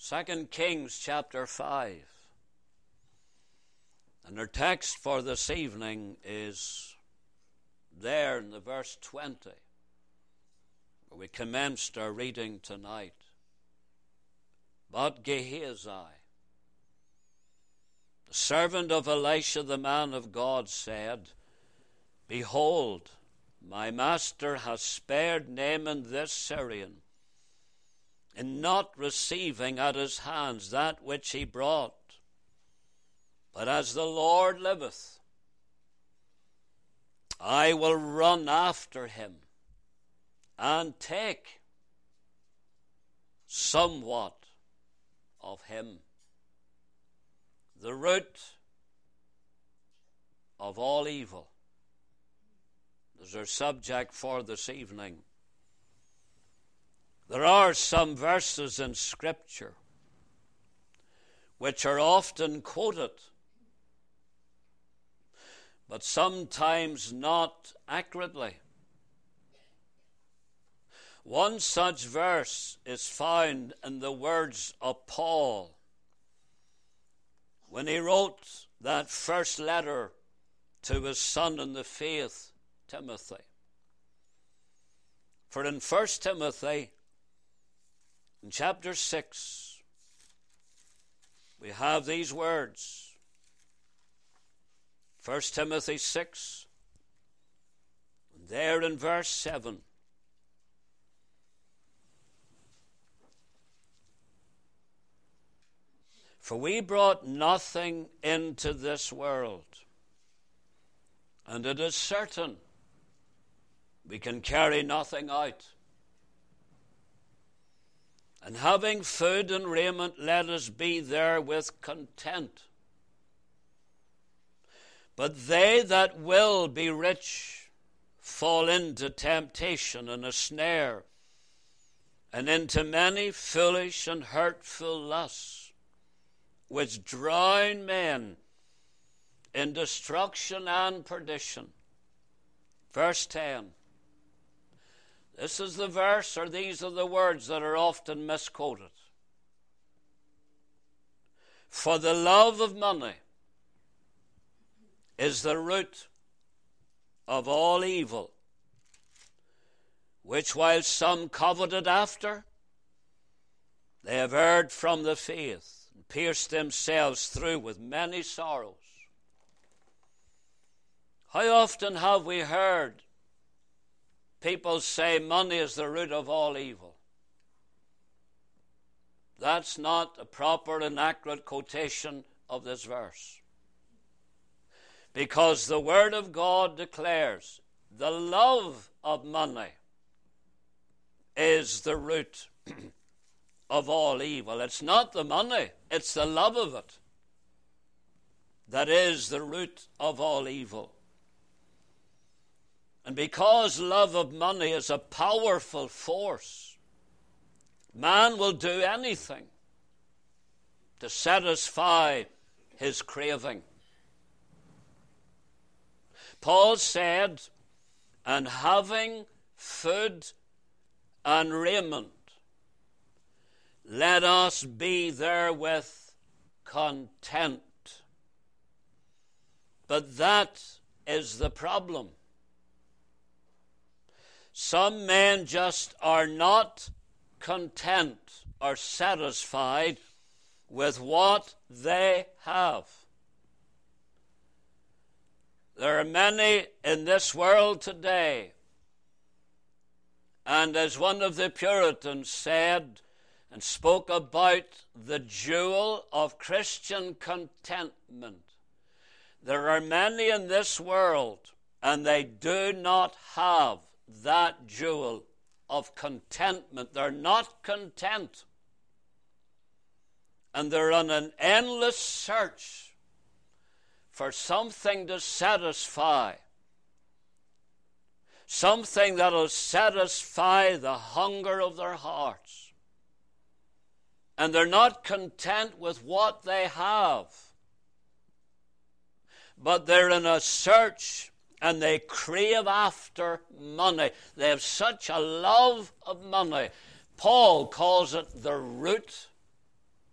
2 Kings chapter 5. And our text for this evening is there in the verse 20, where we commenced our reading tonight. But Gehazi, the servant of Elisha the man of God, said, Behold, my master has spared Naaman this Syrian, in not receiving at his hands that which he brought. But as the Lord liveth, I will run after him and take somewhat of him. The root of all evil is our subject for this evening. There are some verses in Scripture which are often quoted, but sometimes not accurately. One such verse is found in the words of Paul when he wrote that first letter to his son in the faith, Timothy. For in 1 Timothy, in chapter 6, we have these words. 1 Timothy 6, and there in verse 7. For we brought nothing into this world, and it is certain we can carry nothing out. And having food and raiment, let us be therewith content. But they that will be rich fall into temptation and a snare, and into many foolish and hurtful lusts, which drown men in destruction and perdition. Verse 10. This is the verse, or these are the words that are often misquoted. For the love of money is the root of all evil, which while some coveted after, they have erred from the faith, and pierced themselves through with many sorrows. How often have we heard people say money is the root of all evil? That's not a proper and accurate quotation of this verse. Because the Word of God declares the love of money is the root of all evil. It's not the money, it's the love of it that is the root of all evil. And because love of money is a powerful force, man will do anything to satisfy his craving. Paul said, and having food and raiment, let us be therewith content. But that is the problem. Some men just are not content or satisfied with what they have. There are many in this world today, and as one of the Puritans said and spoke about the jewel of Christian contentment, there are many in this world, and they do not have that jewel of contentment. They're not content. And they're on an endless search for something to satisfy. Something that will satisfy the hunger of their hearts. And they're not content with what they have. But they're in a search, and they crave after money. They have such a love of money. Paul calls it the root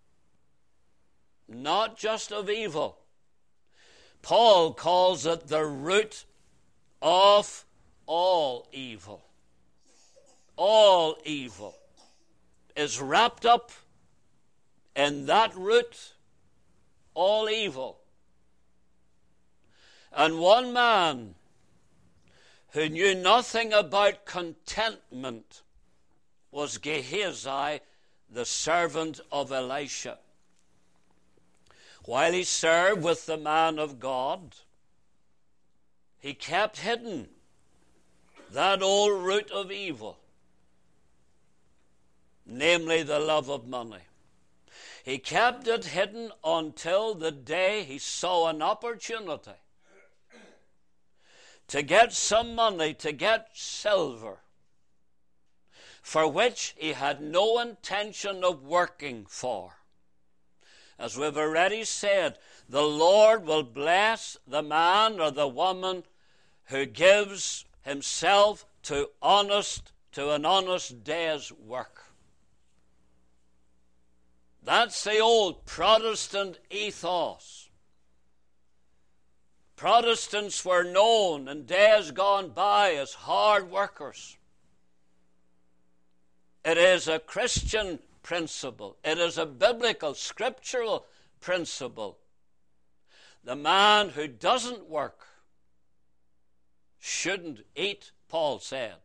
not just of evil. Paul calls it the root of all evil. All evil is wrapped up in that root, all evil. And one man who knew nothing about contentment was Gehazi, the servant of Elisha. While he served with the man of God, he kept hidden that old root of evil, namely the love of money. He kept it hidden until the day he saw an opportunity to get some money, to get silver, for which he had no intention of working for. As we've already said, the Lord will bless the man or the woman who gives himself to an honest day's work. That's the old Protestant ethos. Protestants were known in days gone by as hard workers. It is a Christian principle. It is a biblical, scriptural principle. The man who doesn't work shouldn't eat, Paul said.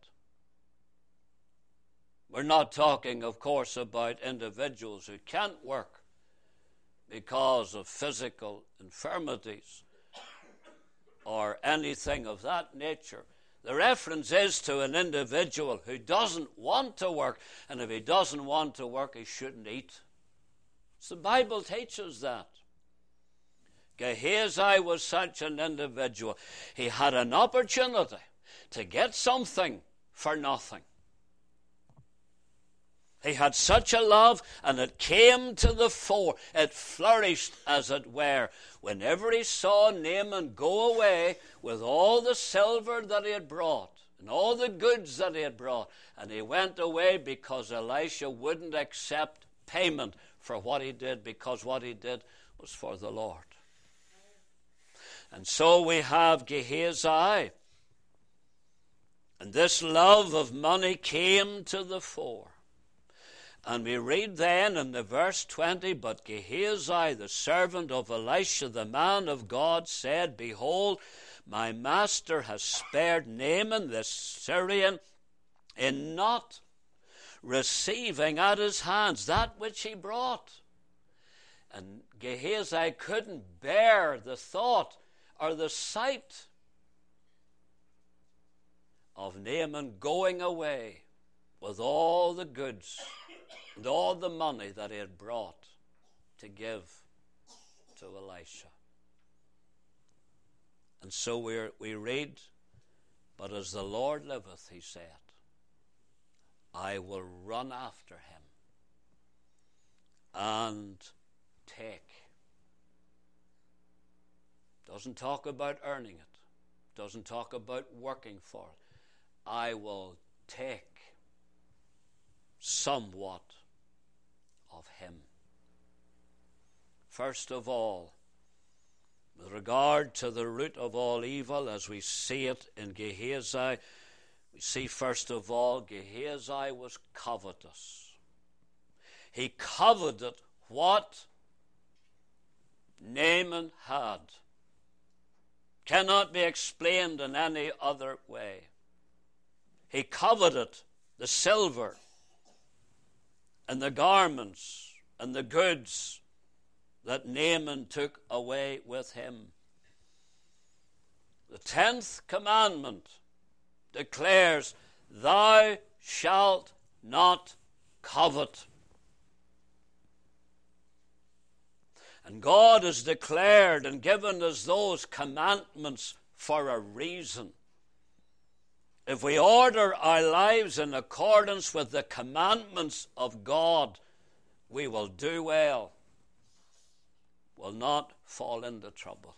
We're not talking, of course, about individuals who can't work because of physical infirmities or anything of that nature. The reference is to an individual who doesn't want to work, and if he doesn't want to work, he shouldn't eat. So the Bible teaches that. Gehazi was such an individual. He had an opportunity to get something for nothing. He had such a love, and it came to the fore. It flourished, as it were, whenever he saw Naaman go away with all the silver that he had brought and all the goods that he had brought. And he went away because Elisha wouldn't accept payment for what he did, because what he did was for the Lord. And so we have Gehazi. And this love of money came to the fore. And we read then in the verse 20, but Gehazi, the servant of Elisha, the man of God, said, behold, my master has spared Naaman the Syrian in not receiving at his hands that which he brought. And Gehazi couldn't bear the thought or the sight of Naaman going away with all the goods and all the money that he had brought to give to Elisha. And so we read, but as the Lord liveth, he said, I will run after him and take. Doesn't talk about earning it. Doesn't talk about working for it. I will take somewhat of him. First of all, with regard to the root of all evil, as we see it in Gehazi, we see first of all, Gehazi was covetous. He coveted what Naaman had. Cannot be explained in any other way. He coveted the silver and the garments and the goods that Naaman took away with him. The 10th commandment declares, thou shalt not covet. And God has declared and given us those commandments for a reason. If we order our lives in accordance with the commandments of God, we will do well, will not fall into trouble.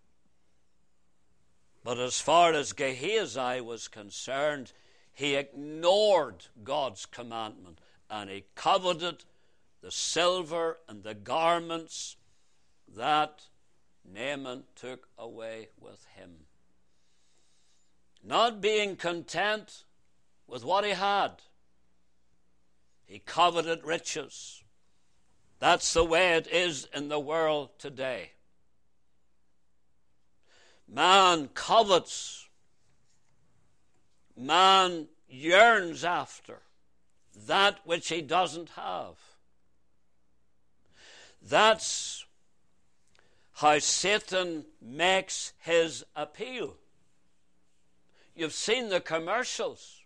But as far as Gehazi was concerned, he ignored God's commandment, and he coveted the silver and the garments that Naaman took away with him. Not being content with what he had, he coveted riches. That's the way it is in the world today. Man covets. Man yearns after that which he doesn't have. That's how Satan makes his appeal. You've seen the commercials.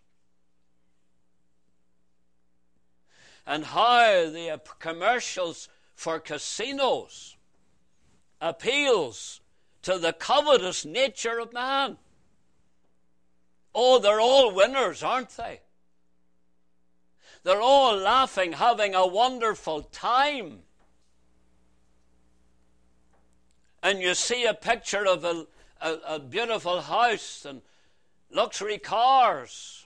And how the commercials for casinos appeals to the covetous nature of man. Oh, they're all winners, aren't they? They're all laughing, having a wonderful time. And you see a picture of a beautiful house and luxury cars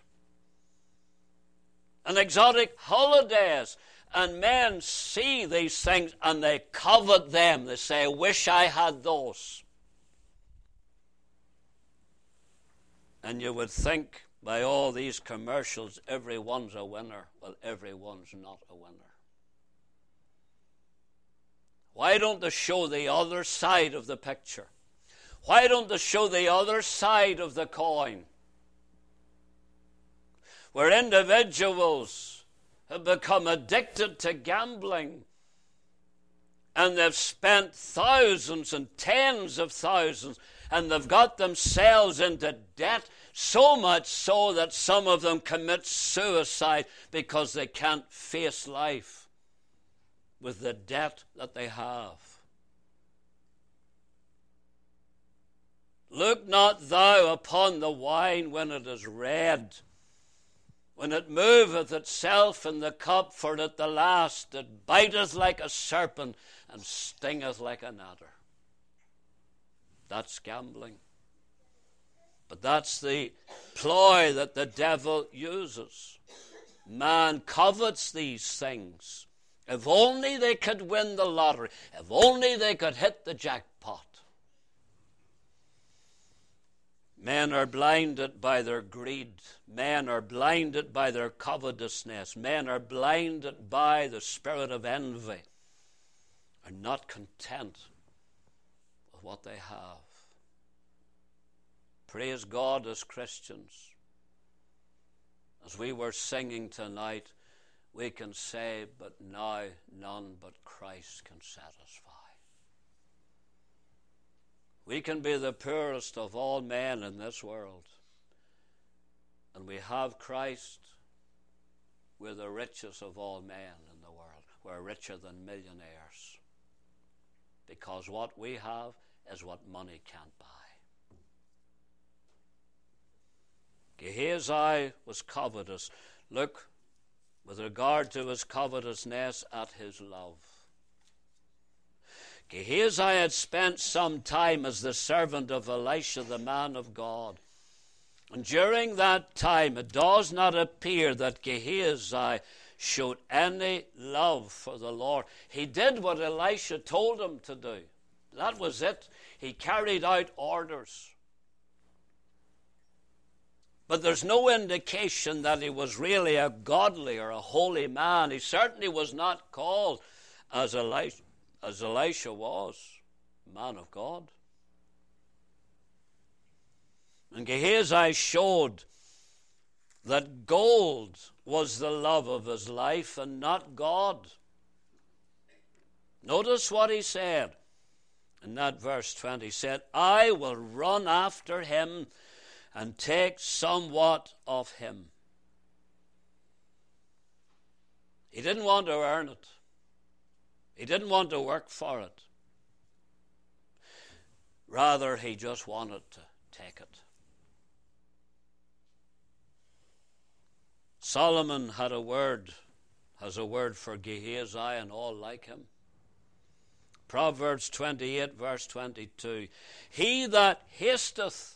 and exotic holidays. And men see these things and they covet them. They say, wish I had those. And you would think by all these commercials, everyone's a winner. Well, everyone's not a winner. Why don't they show the other side of the picture? Why don't they show the other side of the coin? Where individuals have become addicted to gambling and they've spent thousands and tens of thousands and they've got themselves into debt, so much so that some of them commit suicide because they can't face life with the debt that they have. Look not thou upon the wine when it is red, when it moveth itself in the cup, for at the last it biteth like a serpent and stingeth like an adder. That's gambling. But that's the ploy that the devil uses. Man covets these things. If only they could win the lottery. If only they could hit the jackpot. Men are blinded by their greed. Men are blinded by their covetousness. Men are blinded by the spirit of envy. Are not content with what they have. Praise God, as Christians, as we were singing tonight, we can say, but now none but Christ can satisfy. We can be the poorest of all men in this world, and we have Christ. We're the richest of all men in the world. We're richer than millionaires, because what we have is what money can't buy. Gehazi was covetous. Look, with regard to his covetousness, at his love. Gehazi had spent some time as the servant of Elisha, the man of God. And during that time, it does not appear that Gehazi showed any love for the Lord. He did what Elisha told him to do. That was it. He carried out orders. But there's no indication that he was really a godly or a holy man. He certainly was not called as Elisha was, man of God. And Gehazi showed that gold was the love of his life and not God. Notice what he said in that verse 20. He said, I will run after him and take somewhat of him. He didn't want to earn it. He didn't want to work for it. Rather, he just wanted to take it. Solomon has a word for Gehazi and all like him. Proverbs 28, verse 22. He that hasteth,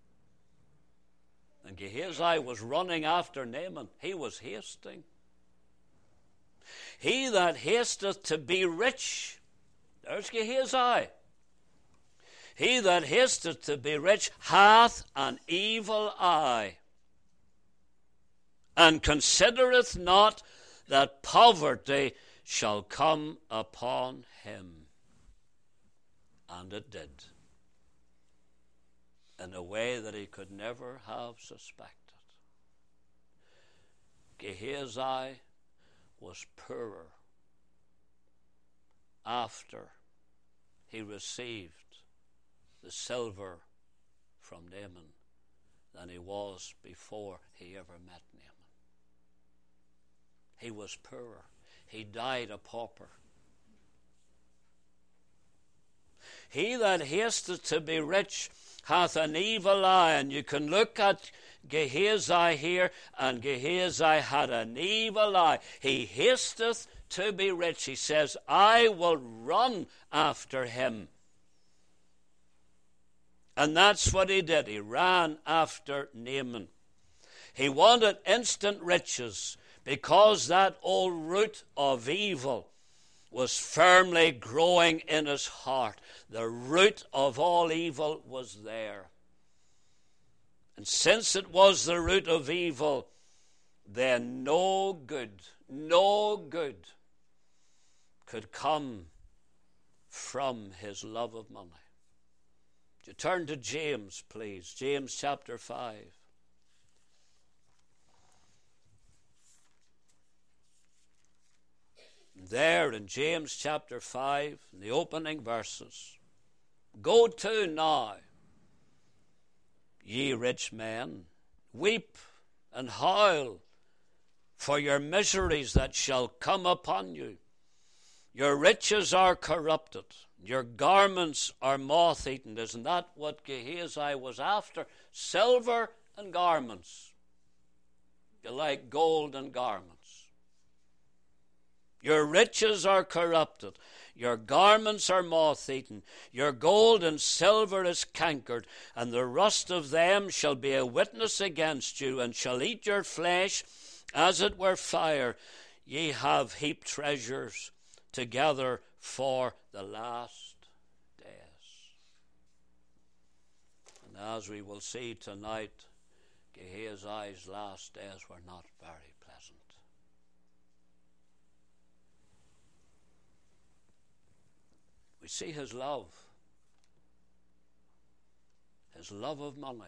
and Gehazi was running after Naaman. He was hasting. He that hasteth to be rich, There's Gehazi. He that hasteth to be rich hath an evil eye, and considereth not that poverty shall come upon him. And it did, in a way that he could never have suspected. Gehazi was poorer after he received the silver from Naaman than he was before he ever met Naaman. He was poorer. He died a pauper. He that hasteth to be rich hath an evil eye. And you can look at Gehazi here, and Gehazi had an evil eye. He hasteth to be rich. He says, I will run after him. And that's what he did. He ran after Naaman. He wanted instant riches because that old root of evil was firmly growing in his heart. The root of all evil was there. And since it was the root of evil, then no good could come from his love of money. You turn to James, please. James chapter 5. There in James chapter 5, in the opening verses, go to now, ye rich men, weep and howl for your miseries that shall come upon you. Your riches are corrupted. Your garments are moth-eaten. Isn't that what Gehazi was after? Silver and garments. You like gold and garments. Your riches are corrupted. Your garments are moth-eaten. Your gold and silver is cankered, and the rust of them shall be a witness against you, and shall eat your flesh as it were fire. Ye have heaped treasures together for the last days. And as we will see tonight, Gehazi's last days were not very pleasant. We see his love of money.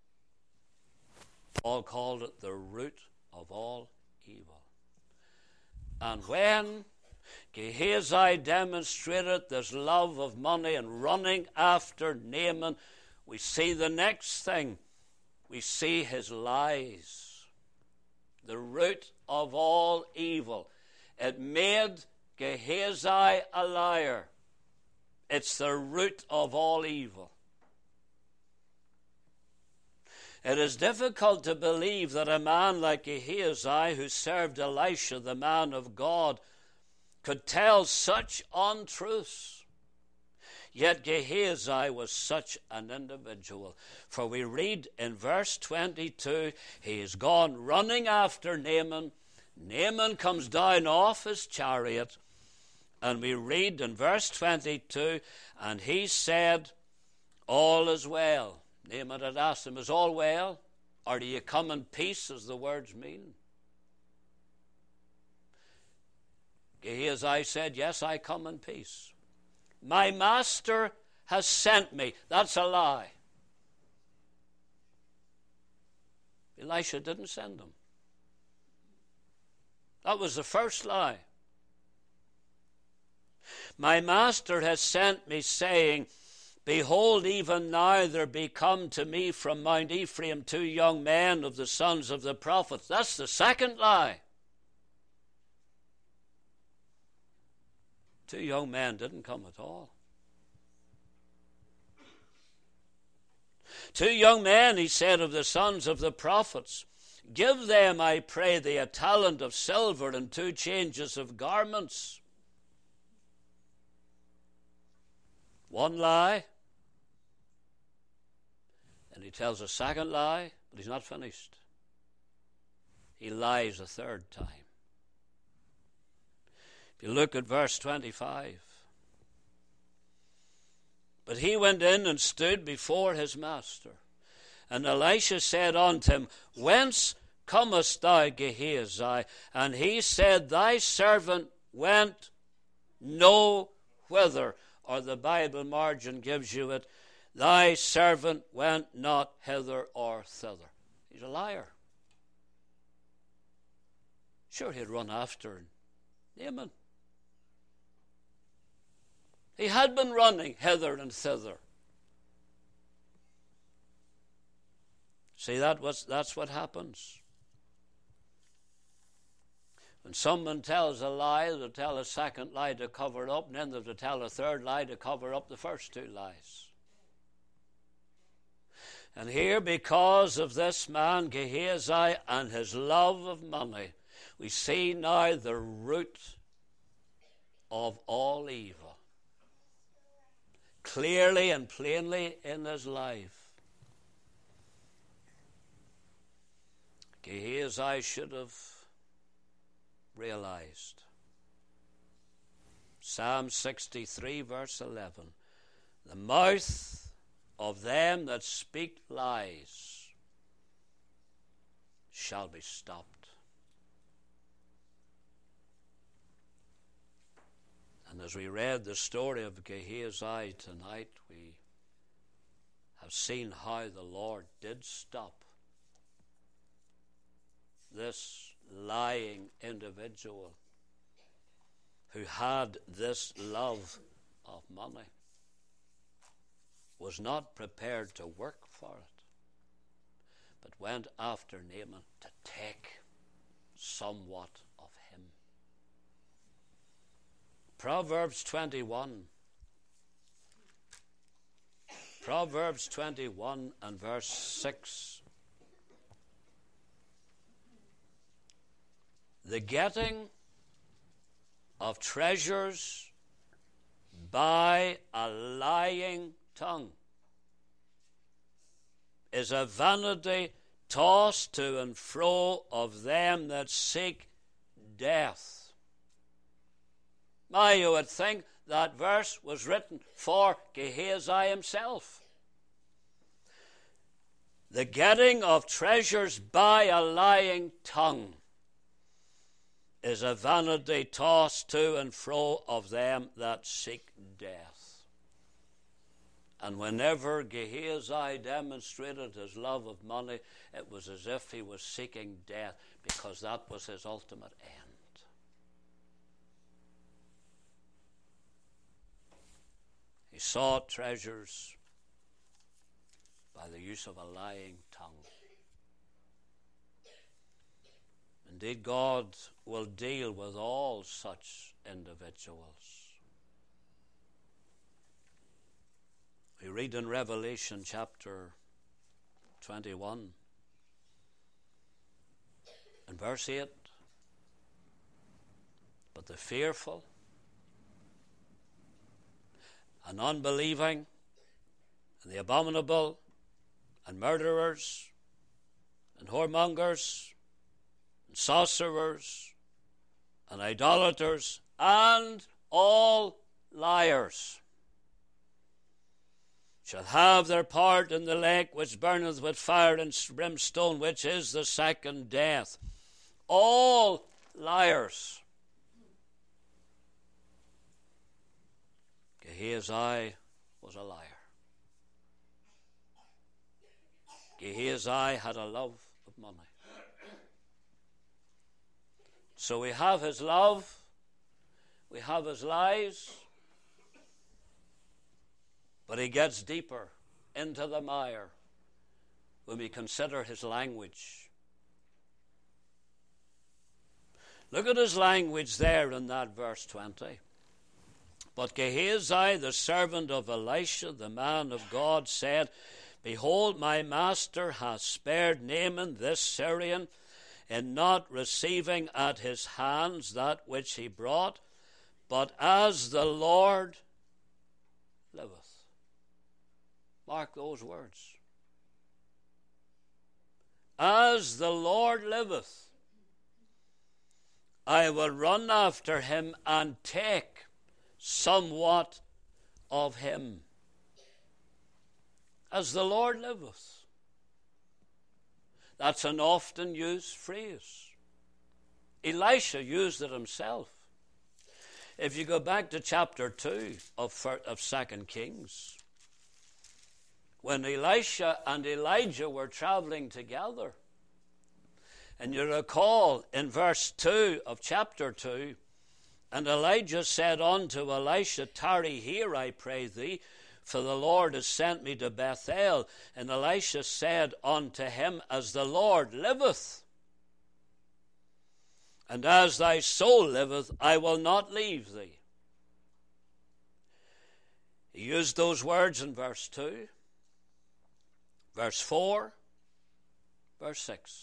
Paul called it the root of all evil. And when Gehazi demonstrated this love of money and running after Naaman, we see the next thing. We see his lies. The root of all evil. It made Gehazi a liar. It's the root of all evil. It is difficult to believe that a man like Gehazi, who served Elisha, the man of God, could tell such untruths. Yet Gehazi was such an individual. For we read in verse 22, he is gone running after Naaman. Naaman comes down off his chariot. And we read in verse 22, and he said, all is well. Naaman had asked him, is all well? Or do you come in peace, as the words mean? Gehazi said, yes, I come in peace. My master has sent me. That's a lie. Elisha didn't send him. That was the first lie. My master has sent me, saying, behold, even now there be come to me from Mount Ephraim 2 young men of the sons of the prophets. That's the second lie. 2 young men didn't come at all. 2 young men, he said, of the sons of the prophets. Give them, I pray thee, a talent of silver and 2 changes of garments. One lie. And he tells a second lie, but he's not finished. He lies a third time. If you look at verse 25, But he went in and stood before his master. And Elisha said unto him, Whence comest thou, Gehazi? And he said, Thy servant went no whither. Or the Bible margin gives you it, Thy servant went not hither or thither. He's a liar. Sure, he'd run after Naaman. He had been running hither and thither. See, that's what happens. When someone tells a lie, they'll tell a second lie to cover it up, and then they'll tell a third lie to cover up the first two lies. And here, because of this man Gehazi and his love of money, we see now the root of all evil clearly and plainly in his life. Gehazi should have realized. Psalm 63 verse 11. The mouth of them that speak lies shall be stopped. And as we read the story of Gehazi tonight, we have seen how the Lord did stop this lying individual who had this love of money, was not prepared to work for it, but went after Naaman to take somewhat of him. Proverbs 21. Proverbs 21 and verse 6. The getting of treasures by a lying tongue is a vanity tossed to and fro of them that seek death. Now you would think that verse was written for Gehazi himself. The getting of treasures by a lying tongue is a vanity tossed to and fro of them that seek death. And whenever Gehazi demonstrated his love of money, it was as if he was seeking death, because that was his ultimate end. He sought treasures by the use of a lying tongue. Indeed, God will deal with all such individuals. We read in Revelation chapter 21 and verse 8, but the fearful and unbelieving and the abominable and murderers and whoremongers and sorcerers and idolaters and all liars shall have their part in the lake which burneth with fire and brimstone, which is the second death. All liars. Gehazi was a liar. Gehazi had a love of money. So we have his love, we have his lies, but he gets deeper into the mire when we consider his language. Look at his language there in that verse 20. But Gehazi, the servant of Elisha, the man of God, said, Behold, my master hath spared Naaman this Syrian, in not receiving at his hands that which he brought, but as the Lord liveth. Mark those words. As the Lord liveth, I will run after him and take somewhat of him. As the Lord liveth. That's an often used phrase. Elisha used it himself. If you go back to chapter 2 of 2 Kings, when Elisha and Elijah were traveling together, and you recall in verse 2 of chapter 2, and Elijah said unto Elisha, tarry here, I pray thee, for the Lord has sent me to Bethel. And Elisha said unto him, as the Lord liveth, and as thy soul liveth, I will not leave thee. He used those words in verse 2, verse 4, verse 6.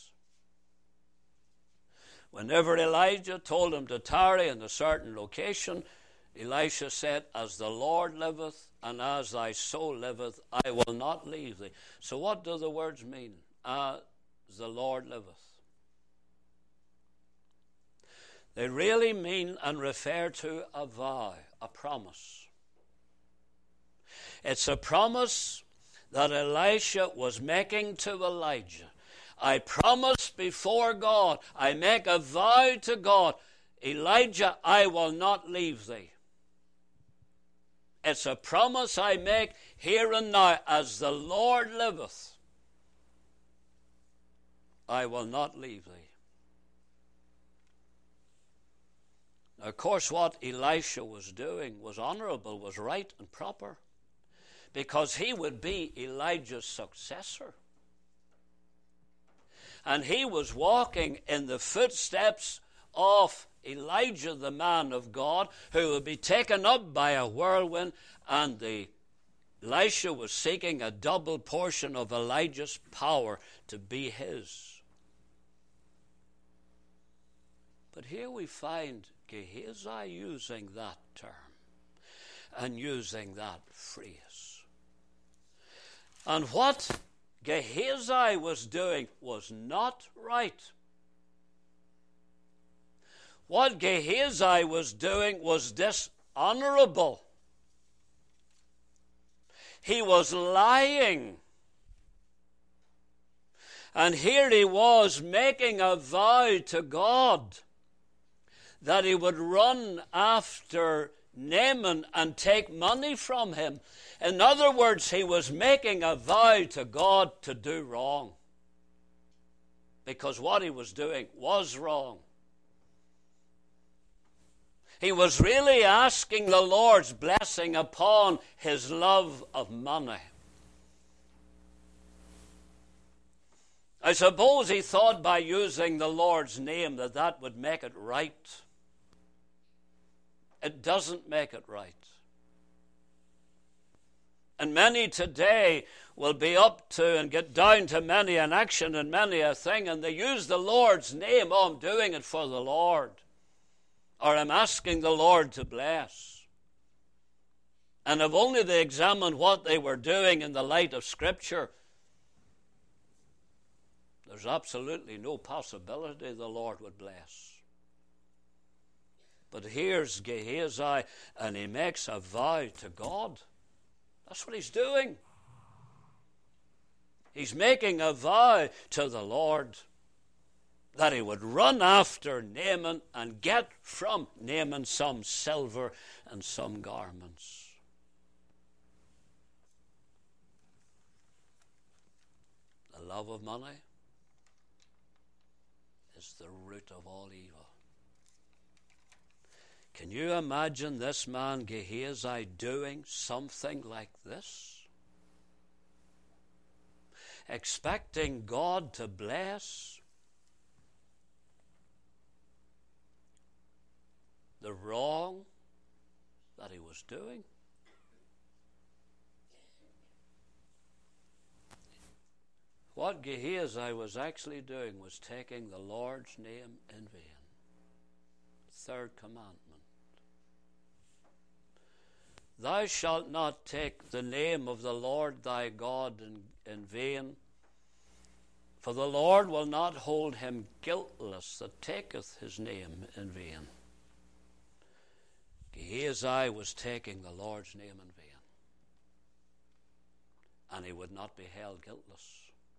Whenever Elijah told him to tarry in a certain location, Elisha said, as the Lord liveth and as thy soul liveth, I will not leave thee. So what do the words mean? As the Lord liveth. They really mean and refer to a vow, a promise. It's a promise that Elisha was making to Elijah. I promise before God, I make a vow to God, Elijah, I will not leave thee. It's a promise I make here and now, as the Lord liveth, I will not leave thee. Now, of course, what Elisha was doing was honorable, was right and proper, because he would be Elijah's successor. And he was walking in the footsteps of Elijah, the man of God, who would be taken up by a whirlwind, and Elisha was seeking a double portion of Elijah's power to be his. But here we find Gehazi using that term and using that phrase. And what Gehazi was doing was not right. What Gehazi was doing was dishonorable. He was lying. And here he was making a vow to God that he would run after Naaman and take money from him. In other words, he was making a vow to God to do wrong, because what he was doing was wrong. He was really asking the Lord's blessing upon his love of money. I suppose he thought by using the Lord's name that would make it right. It doesn't make it right. And many today will be up to and get down to many an action and many a thing, and they use the Lord's name. Oh, I'm doing it for the Lord. Or I'm asking the Lord to bless. And if only they examined what they were doing in the light of Scripture, there's absolutely no possibility the Lord would bless. But here's Gehazi, and he makes a vow to God. That's what he's doing. He's making a vow to the Lord that he would run after Naaman and get from Naaman some silver and some garments. The love of money is the root of all evil. Can you imagine this man Gehazi doing something like this? Expecting God to bless the wrong that he was doing? What Gehazi was actually doing was taking the Lord's name in vain. Third commandment. Thou shalt not take the name of the Lord thy God in vain, for the Lord will not hold him guiltless that taketh his name in vain. Gehazi was taking the Lord's name in vain. and he would not be held guiltless.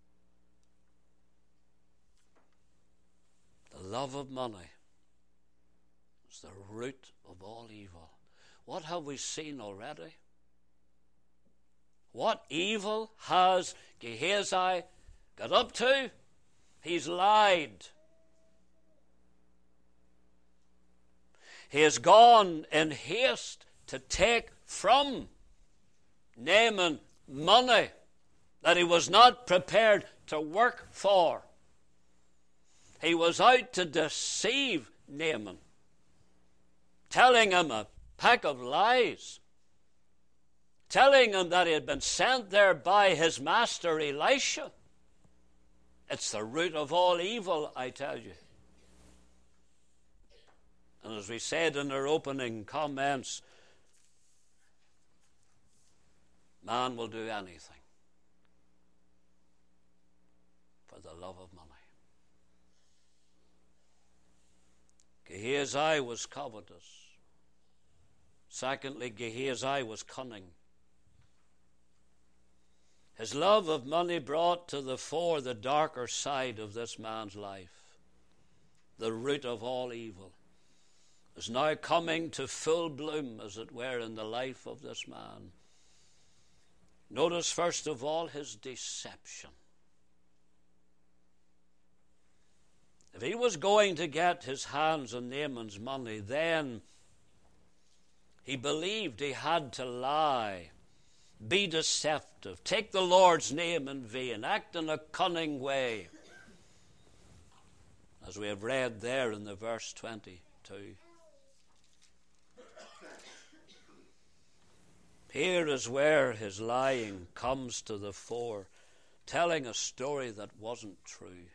The love of money is the root of all evil. What have we seen already? What evil has Gehazi got up to? He's lied. He has gone in haste to take from Naaman money that he was not prepared to work for. He was out to deceive Naaman, telling him a pack of lies, telling him that he had been sent there by his master Elisha. It's the root of all evil, I tell you. And as we said in our opening comments, man will do anything for the love of money. Gehazi was covetous. Secondly, Gehazi was cunning. His love of money brought to the fore the darker side of this man's life. The root of all evil is now coming to full bloom, as it were, in the life of this man. Notice, first of all, his deception. If he was going to get his hands on Naaman's money, then he believed he had to lie, be deceptive, take the Lord's name in vain, act in a cunning way, as we have read there in the verse 22. Here is where his lying comes to the fore, telling a story that wasn't true.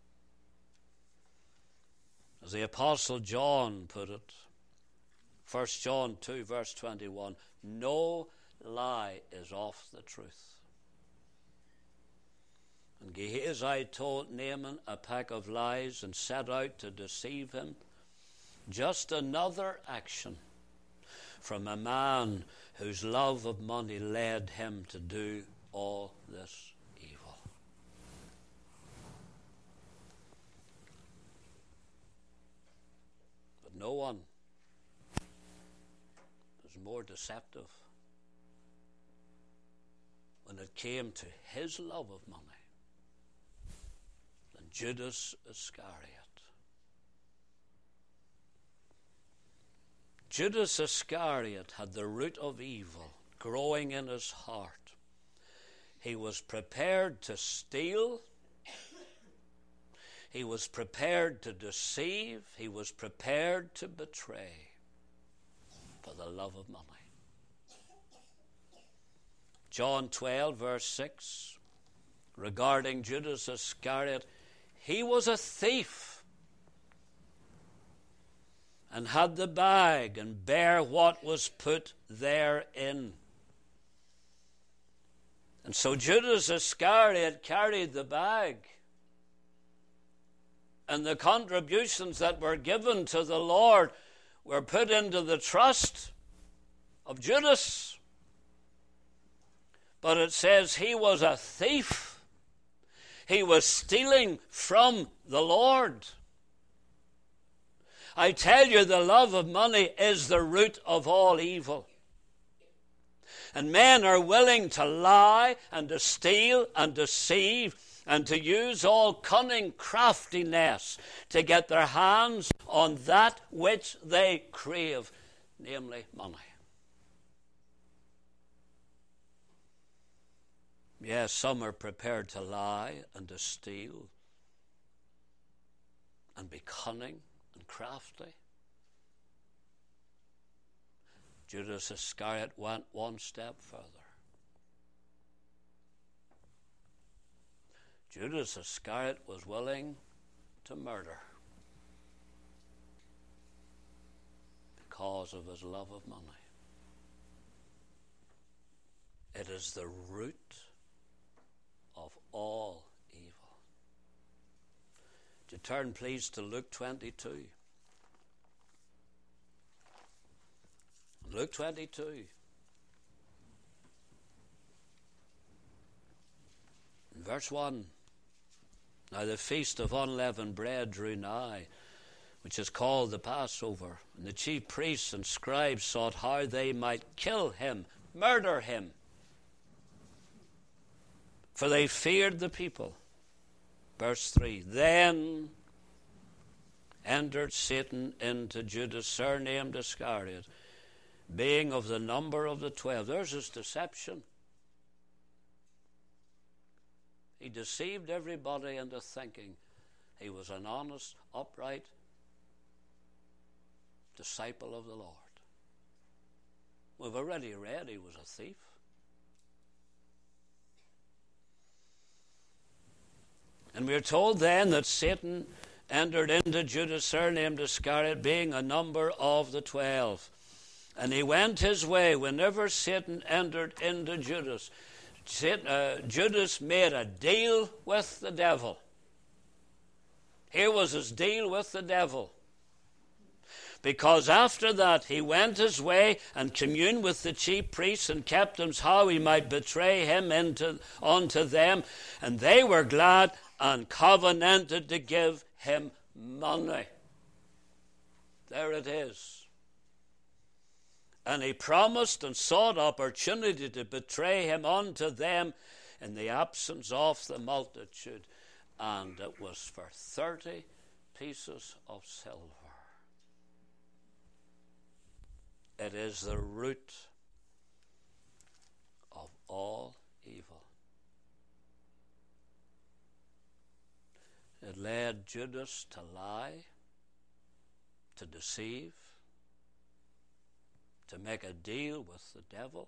As the Apostle John put it, 1 John 2 verse 21, no lie is of the truth. And Gehazi told Naaman a pack of lies and set out to deceive him. Just another action from a man whose love of money led him to do all this evil. But no one was more deceptive when it came to his love of money than Judas Iscariot. Judas Iscariot had the root of evil growing in his heart. He was prepared to steal. He was prepared to deceive. He was prepared to betray for the love of money. John 12, verse 6, regarding Judas Iscariot, he was a thief and had the bag and bare what was put therein. And so Judas Iscariot carried the bag, and the contributions that were given to the Lord were put into the trust of Judas. But it says he was a thief. He was stealing from the Lord. I tell you, the love of money is the root of all evil. And men are willing to lie and to steal and deceive and to use all cunning craftiness to get their hands on that which they crave, namely money. Yes, some are prepared to lie and to steal and be cunning and crafty. Judas Iscariot went one step further. Judas Iscariot was willing to murder because of his love of money. It is the root of all evil. Would you turn, please, to Luke 22. Luke 22. Verse 1. Now the feast of unleavened bread drew nigh, which is called the Passover. And the chief priests and scribes sought how they might kill him, murder him. For they feared the people. Verse 3. Then entered Satan into Judas, surnamed Iscariot, being of the number of the 12. There's his deception. He deceived everybody into thinking he was an honest, upright disciple of the Lord. We've already read he was a thief. And we're told then that Satan entered into Judas, surnamed Iscariot, being a number of the 12. And he went his way. Whenever Satan entered into Judas, Judas made a deal with the devil. Here was his deal with the devil. Because after that he went his way and communed with the chief priests and captains how he might betray him unto them. And they were glad and covenanted to give him money. There it is. And he promised and sought opportunity to betray him unto them in the absence of the multitude. And it was for 30 pieces of silver. It is the root of all evil. It led Judas to lie, to deceive, to make a deal with the devil,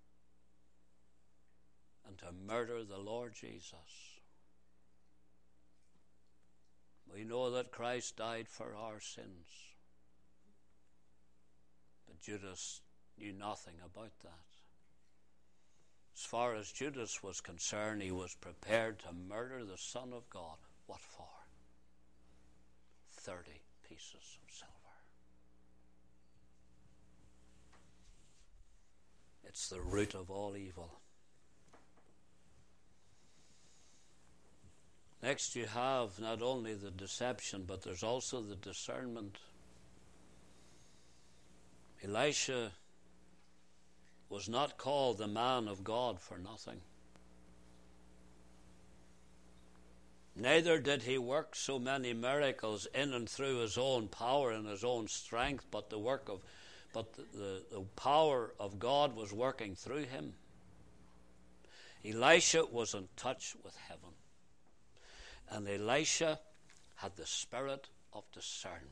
and to murder the Lord Jesus. We know that Christ died for our sins, but Judas knew nothing about that. As far as Judas was concerned, he was prepared to murder the Son of God. What for? 30 pieces of silver. It's the root of all evil. Next you have not only the deception, but there's also the discernment. Elisha was not called the man of God for nothing. Neither did he work so many miracles in and through his own power and his own strength, but the power of God was working through him. Elisha was in touch with heaven. And Elisha had the spirit of discernment.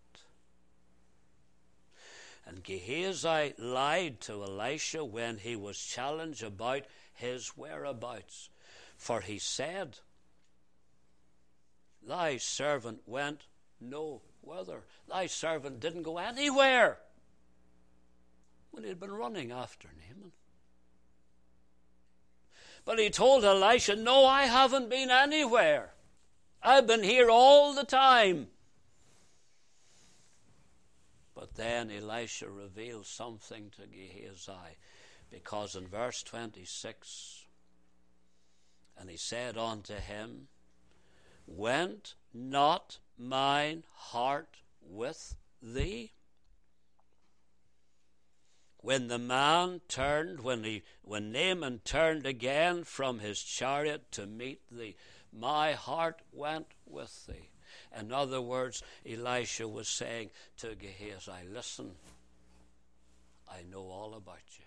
And Gehazi lied to Elisha when he was challenged about his whereabouts. For he said, thy servant went no whither. Thy servant didn't go anywhere. Well, he'd been running after Naaman. But he told Elisha, no, I haven't been anywhere. I've been here all the time. But then Elisha revealed something to Gehazi, because in verse 26, and he said unto him, went not mine heart with thee? When the man turned, when Naaman turned again from his chariot to meet thee, my heart went with thee. In other words, Elisha was saying to Gehazi, listen, I know all about you.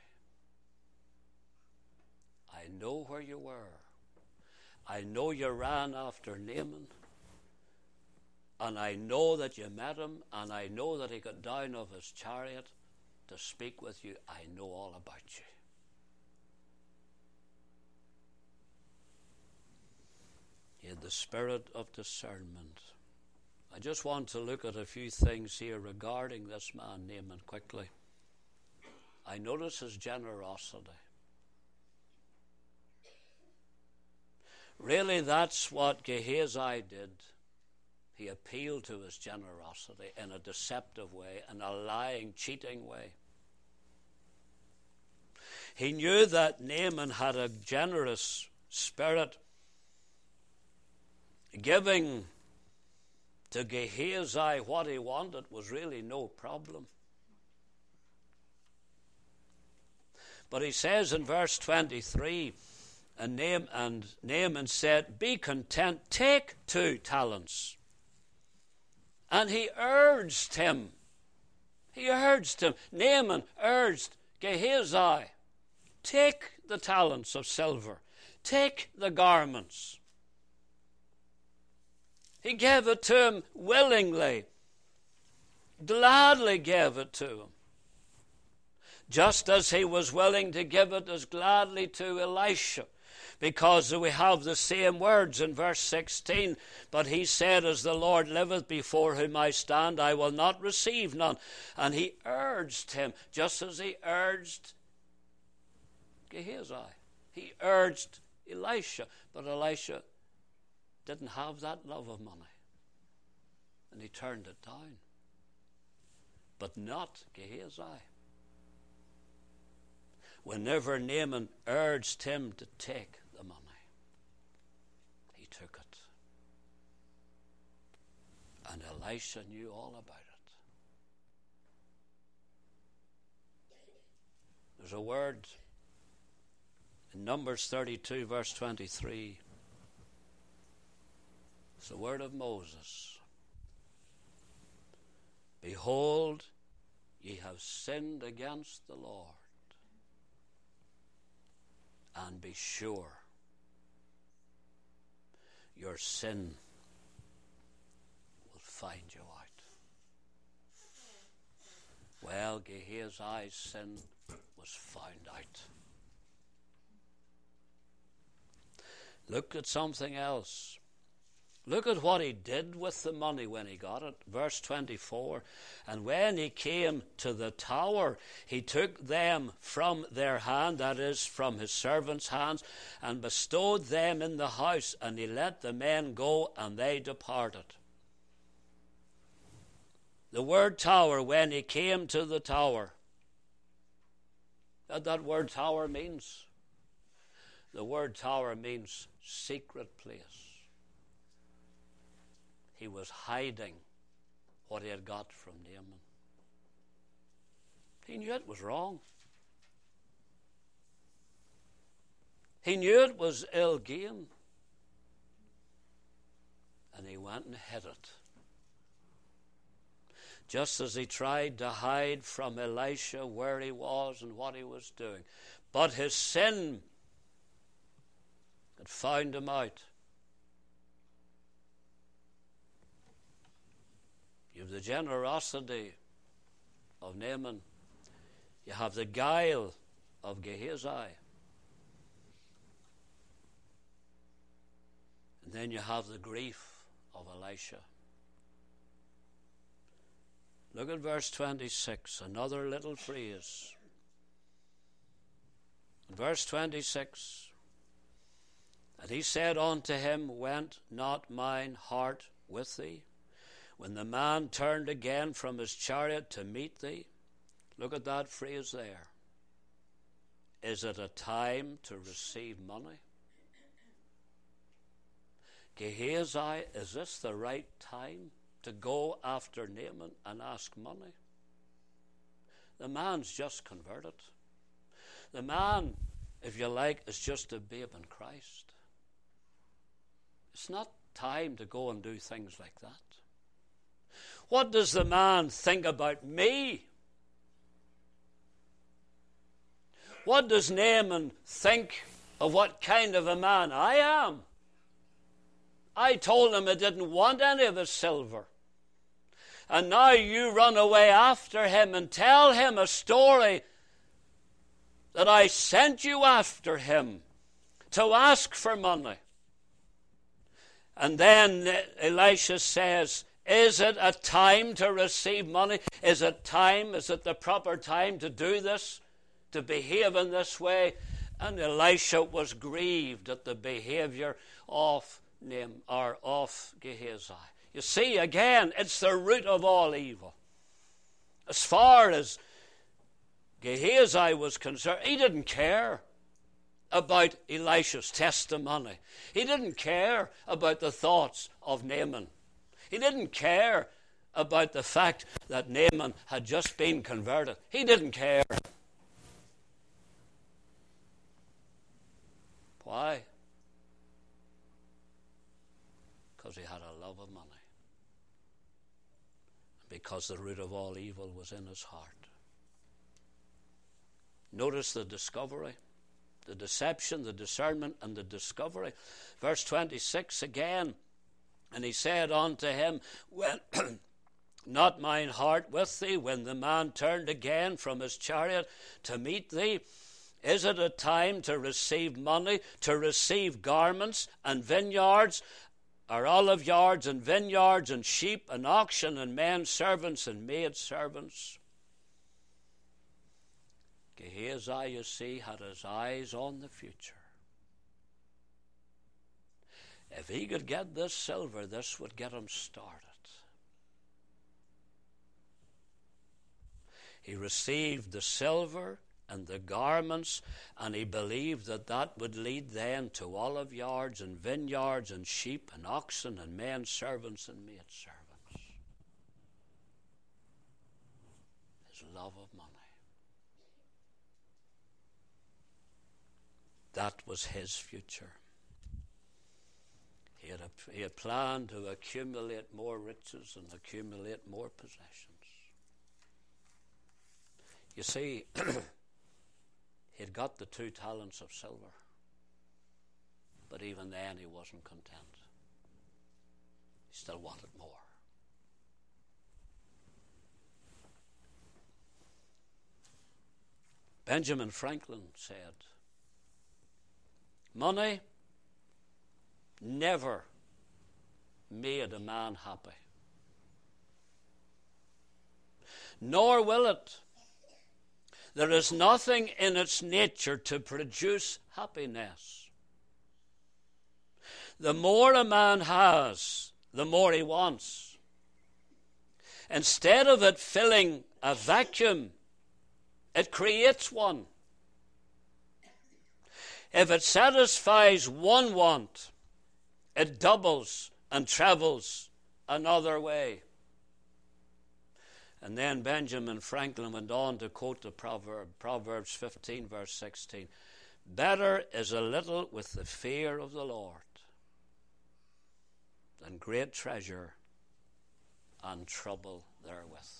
I know where you were. I know you ran after Naaman. And I know that you met him. And I know that he got down off his chariot to speak with you. I know all about you. He had the spirit of discernment. I just want to look at a few things here regarding this man Naaman quickly. I notice his generosity. Really, that's what Gehazi did. He appealed to his generosity in a deceptive way, in a lying, cheating way. He knew that Naaman had a generous spirit, Giving to Gehazi what he wanted was really no problem. But he says in verse 23, and Naaman said, "Be content, take 2 talents. And he urged him. Naaman urged Gehazi, take the talents of silver, take the garments. He gave it to him willingly, gladly gave it to him. Just as he was willing to give it as gladly to Elisha, because we have the same words in verse 16. But he said, as the Lord liveth before whom I stand, I will not receive none. And he urged him, just as he urged Gehazi. He urged Elisha, but Elisha didn't have that love of money, and he turned it down. But not Gehazi. Whenever Naaman urged him to take the money, he took it. And Elisha knew all about it. There's a word in Numbers 32, verse 23. It's the word of Moses. Behold, ye have sinned against the Lord. And be sure, your sin will find you out. Well, Gehazi's sin was found out. Look at something else. Look at what he did with the money when he got it. Verse 24, and when he came to the tower, he took them from their hand, that is, from his servants' hands, and bestowed them in the house, and he let the men go, and they departed. The word tower, when he came to the tower, that word tower means? The word tower means secret place. He was hiding what he had got from Naaman. He knew it was wrong. He knew it was ill gain. And he went and hid it. Just as he tried to hide from Elisha where he was and what he was doing. But his sin had found him out. You have the generosity of Naaman. You have the guile of Gehazi. And then you have the grief of Elisha. Look at verse 26, another little phrase. Verse 26, and he said unto him, went not mine heart with thee? When the man turned again from his chariot to meet thee. Look at that phrase there. Is it a time to receive money? Gehazi, is this the right time to go after Naaman and ask money? The man's just converted. The man, if you like, is just a babe in Christ. It's not time to go and do things like that. What does the man think about me? What does Naaman think of what kind of a man I am? I told him I didn't want any of his silver. And now you run away after him and tell him a story that I sent you after him to ask for money. And then Elisha says, is it a time to receive money? Is it the proper time to do this, to behave in this way? And Elisha was grieved at the behavior of Gehazi. You see, again, it's the root of all evil. As far as Gehazi was concerned, he didn't care about Elisha's testimony. He didn't care about the thoughts of Naaman. He didn't care about the fact that Naaman had just been converted. He didn't care. Why? Because he had a love of money. Because the root of all evil was in his heart. Notice the discovery, the deception, the discernment, and the discovery. Verse 26 again. And he said unto him, when not mine heart with thee, when the man turned again from his chariot to meet thee? Is it a time to receive money, to receive garments and vineyards, or olive yards and vineyards and sheep and oxen and men servants and maid servants? Gehazi, you see, had his eyes on the future. If he could get this silver, this would get him started. He received the silver and the garments, and he believed that that would lead then to olive yards and vineyards and sheep and oxen and men servants and maid servants. His love of money. That was his future. He had planned to accumulate more riches and accumulate more possessions. You see, he had got the 2 talents of silver, but even then he wasn't content. He still wanted more. Benjamin Franklin said, money never made a man happy, nor will it. There is nothing in its nature to produce happiness. The more a man has, the more he wants. Instead of it filling a vacuum, it creates one. If it satisfies one want, it doubles and travels another way. And then Benjamin Franklin went on to quote the proverb, Proverbs 15, verse 16. Better is a little with the fear of the Lord than great treasure and trouble therewith.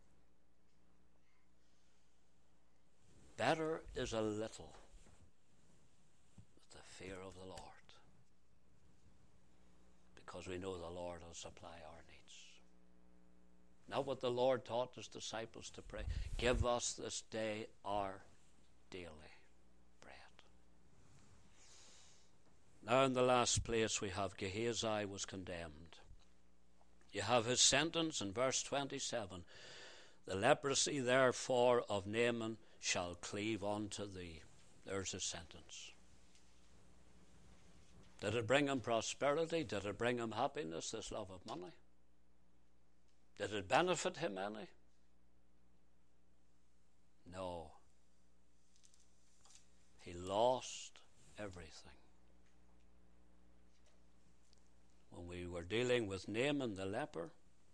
Better is a little with the fear of the Lord, because we know the Lord will supply our needs. Not what the Lord taught his disciples to pray. Give us this day our daily bread. Now in the last place we have Gehazi was condemned. You have his sentence in verse 27. The leprosy therefore of Naaman shall cleave unto thee. There's his sentence. Did it bring him prosperity? Did it bring him happiness, this love of money? Did it benefit him any? No. He lost everything. When we were dealing with Naaman the leper,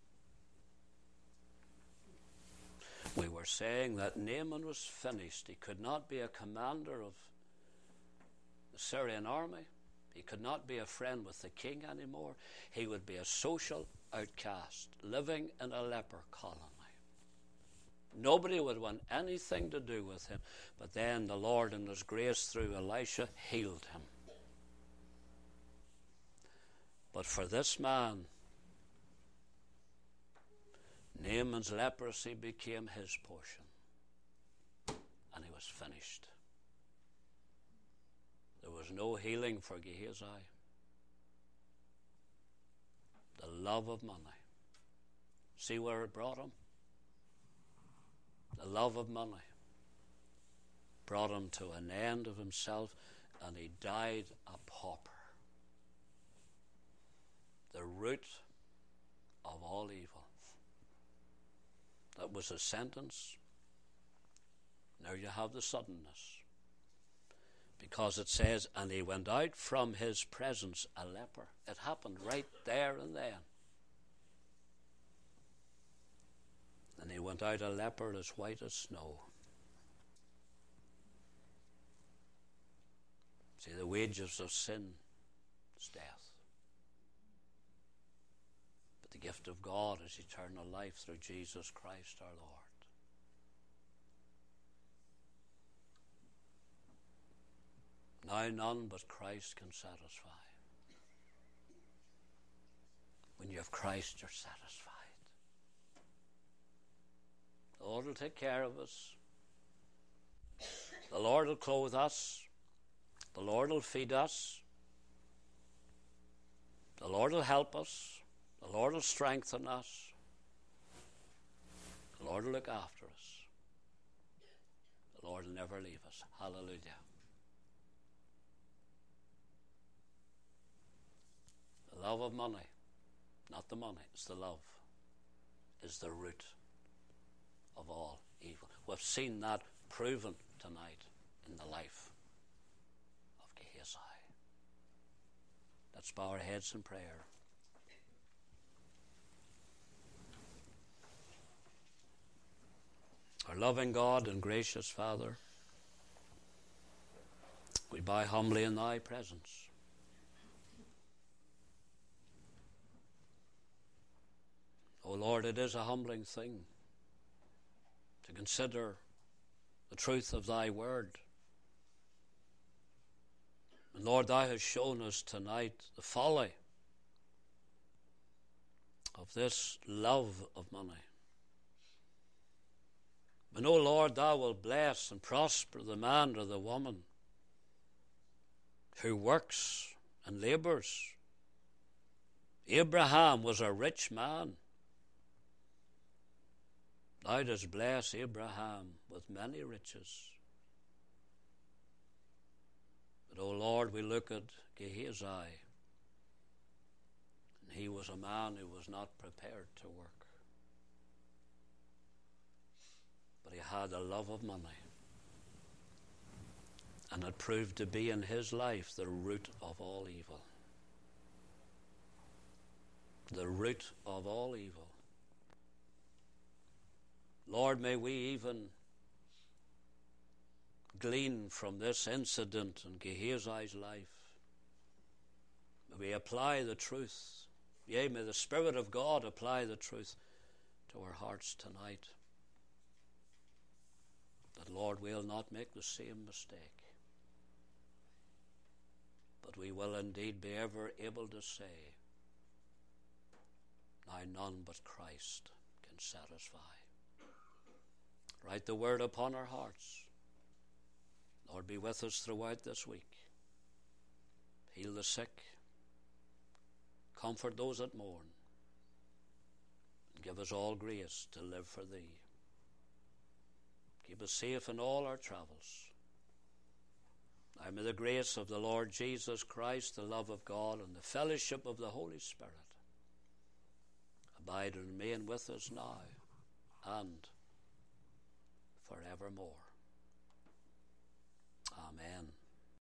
we were saying that Naaman was finished. He could not be a commander of the Syrian army. He could not be a friend with the king anymore. He would be a social outcast, living in a leper colony. Nobody would want anything to do with him. But then the Lord in his grace through Elisha healed him. But for this man, Naaman's leprosy became his portion. And he was finished. There was no healing for Gehazi. The love of money. See where it brought him? The love of money brought him to an end of himself, and he died a pauper. The root of all evil. That was a sentence. Now you have the suddenness. Because it says, and he went out from his presence a leper. It happened right there and then. And he went out a leper as white as snow. See, the wages of sin is death. But the gift of God is eternal life through Jesus Christ our Lord. Now none but Christ can satisfy. When you have Christ, you're satisfied. The Lord will take care of us. The Lord will clothe us. The Lord will feed us. The Lord will help us. The Lord will strengthen us. The Lord will look after us. The Lord will never leave us. Hallelujah. The love of money, not the money, it's the love, is the root of all evil. We've seen that proven tonight in the life of Gehazi. Let's bow our heads in prayer. Our loving God and gracious Father, we bow humbly in thy presence. O Lord, it is a humbling thing to consider the truth of thy word. And Lord, thou hast shown us tonight the folly of this love of money. And O Lord, thou wilt bless and prosper the man or the woman who works and labours. Abraham was a rich man. Thou dost bless Abraham with many riches. But, O Lord, we look at Gehazi, and he was a man who was not prepared to work. But he had a love of money, and it proved to be in his life the root of all evil. The root of all evil. Lord, may we even glean from this incident in Gehazi's life. May we apply the truth. Yea, may the Spirit of God apply the truth to our hearts tonight. That, Lord, we'll not make the same mistake. But we will indeed be ever able to say, now none but Christ can satisfy. Write the word upon our hearts. Lord, be with us throughout this week. Heal the sick. Comfort those that mourn. And give us all grace to live for Thee. Keep us safe in all our travels. Now may the grace of the Lord Jesus Christ, the love of God, and the fellowship of the Holy Spirit abide and remain with us now and forevermore. Amen.